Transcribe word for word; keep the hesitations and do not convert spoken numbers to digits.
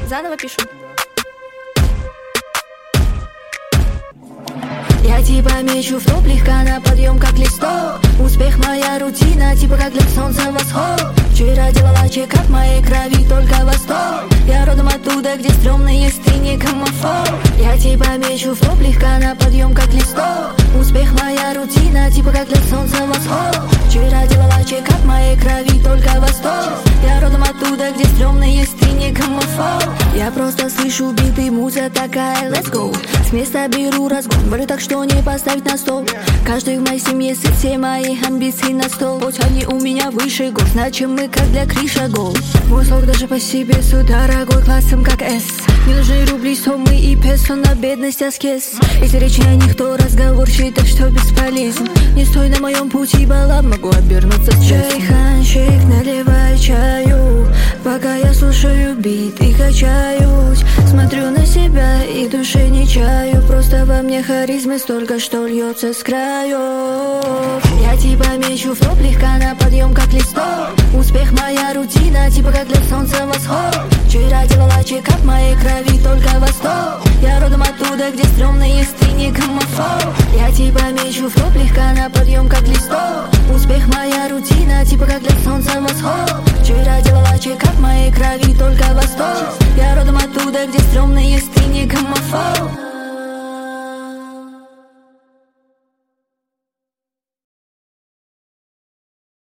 Заново пишу. Я типа мечу в топ, легка на подъем, как листок. Успех моя рутина, типа как для солнца восход. Вчера делала чекап, в моей крови только восток. Я родом оттуда, где стрёмно, есть ты не гомофоб. Я типа мечу в топ, легка на подъем, как листок. Успех моя рутина, типа как для солнца восход. Вчера делала чекап, в моей крови только восток. Я родом оттуда, где стрёмно, есть ты не гомофоб. Я просто слышу биты, муза такая, let's go. С места беру разгон, говорю так, что не поставить на стол. Каждый в моей семье сыт, все мои амбиции на стол. Хоть они у меня выше гор, значит мы как для Криша гол. Мой слог даже по себе суть дорогой, классом как S. Не нужны рубли, суммы и песо, на бедность аскез. Если речь о них, то разговор считай, что бесполезен. Не стой на моем пути, бала, могу обернуться с чайханщик, наливай чаю, пока я слушаю бит и качаюсь. Смотрю на себя и души не чаю. Просто во мне харизмы столько, что льется с краев. Я типа мечу в топ, легка на подъем, как листок. Успех моя рутина, типа как для солнца восход. Вчера делала чекап, в моей крови только восток. Я родом оттуда, где стрёмно, есть ты не гомофоб. Я типа мечу в топ, легка на подъем, как листок. Успех моя рутина, типа как для солнца восход. Вчера делала чекап, в моей крови только восток. Я родом оттуда, где стрёмно, есть ты не гомофоб.